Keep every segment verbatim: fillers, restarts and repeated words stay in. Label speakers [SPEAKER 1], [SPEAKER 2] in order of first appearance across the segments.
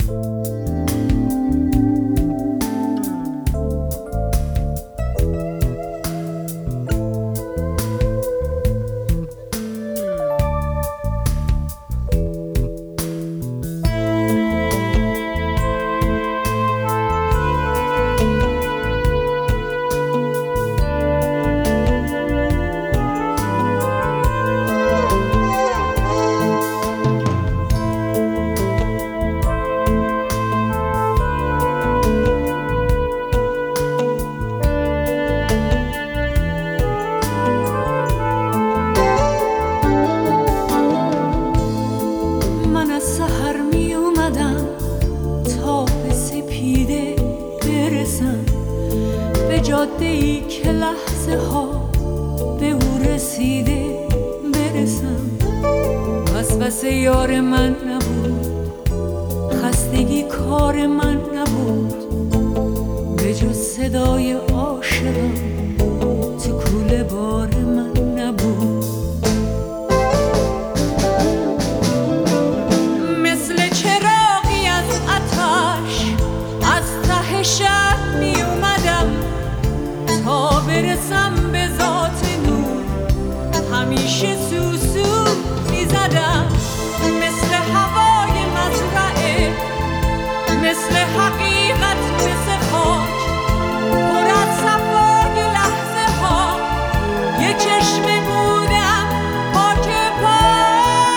[SPEAKER 1] جاده‌ای که لحظه ها به او رسیده برسم. وسوسه یار من نبود، خستگی کار من نبود، به جز صدای عاشقم تو کوله بار من نبود. مثل چراغی از آتش از ته شب می اومدم تا برسم به ذات نور، همیشه سوسو می زدم. مثل هوای مزرعه، مثل حقیقت، مثل خاک پر از صفای لحظه ها، یه چشمه بودم پاک پاک.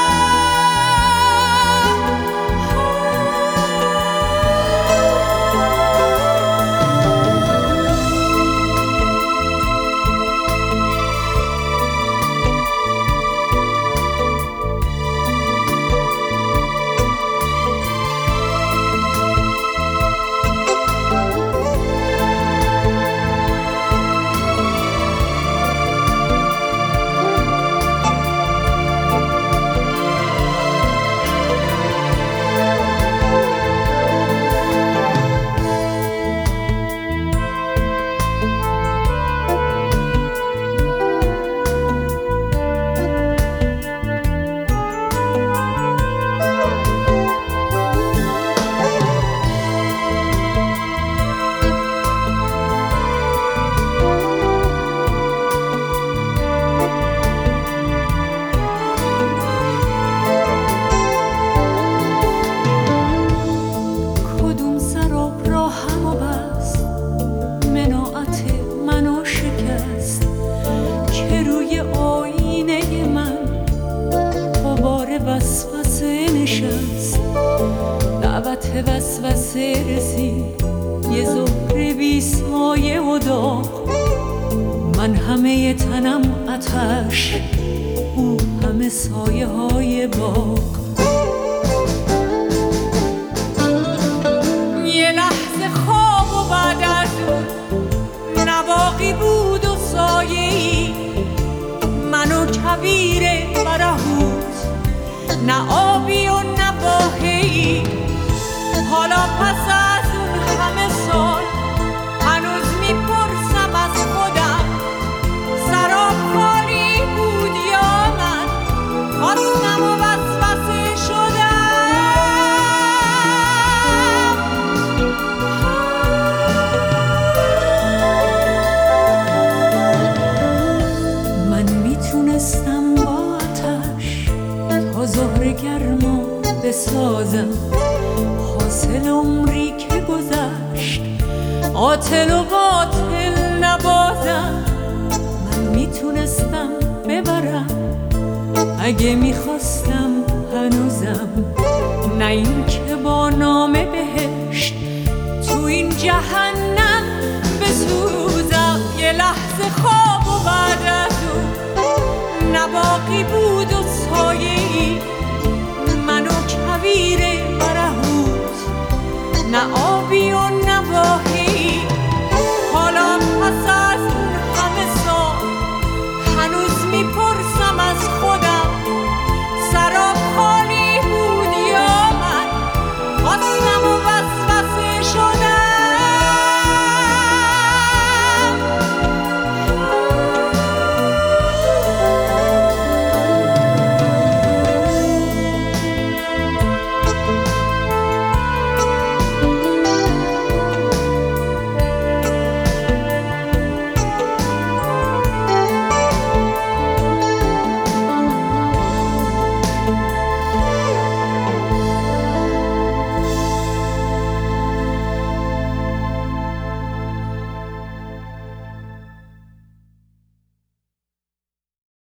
[SPEAKER 1] وسوسه رسید یه ظهر بی سایه و داغ، من همه تنم آتش، او همه سایه های باغ. یه لحظه خواب و بعد از اون نواقی بود و سایه‌ای، من و کبیر برهوت، نه آبی و نه باهی. حالا پس از اون همه سال هنوز میپرسم از خودم، سراب خالی بود یا من خواستم و وسوسه شدم. من میتونستم با آتش تا ظهر گرما بسازم، حاصل عمری که گذشت قاتل و قاتل نبازم. من میتونستم ببرم اگه میخواستم هنوزم، نه این که با نام بهشت تو این جهنم